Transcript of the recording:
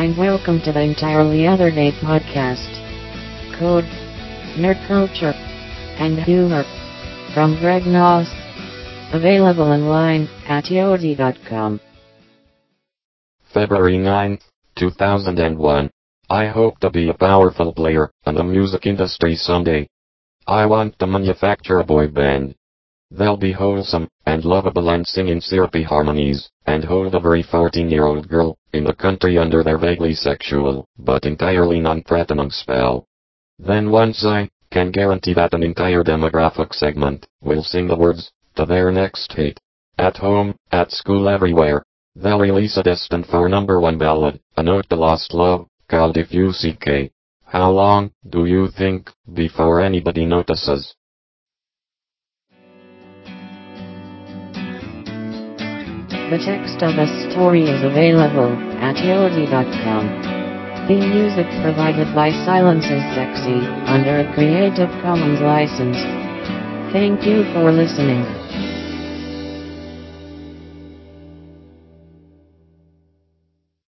and welcome to the Entirely Other Day podcast. Code, nerd culture, and humor from Greg Noss. Available online at yodi.com. February 9, 2001. I hope to be a powerful player in the music industry someday. I want to manufacture a boy band. They'll be wholesome and lovable and sing in syrupy harmonies, and hold every 14-year-old girl in the country under their vaguely sexual, but entirely non-threatening spell. Then once I can guarantee that an entire demographic segment will sing the words to their next hit. At home, at school, everywhere. They'll release a destined for #1 ballad, A Note to Lost Love, called If You CK. How long, do you think, before anybody notices? The text of the story is available at yodi.com. Theme music provided by Silence is Sexy, under a Creative Commons license. Thank you for listening.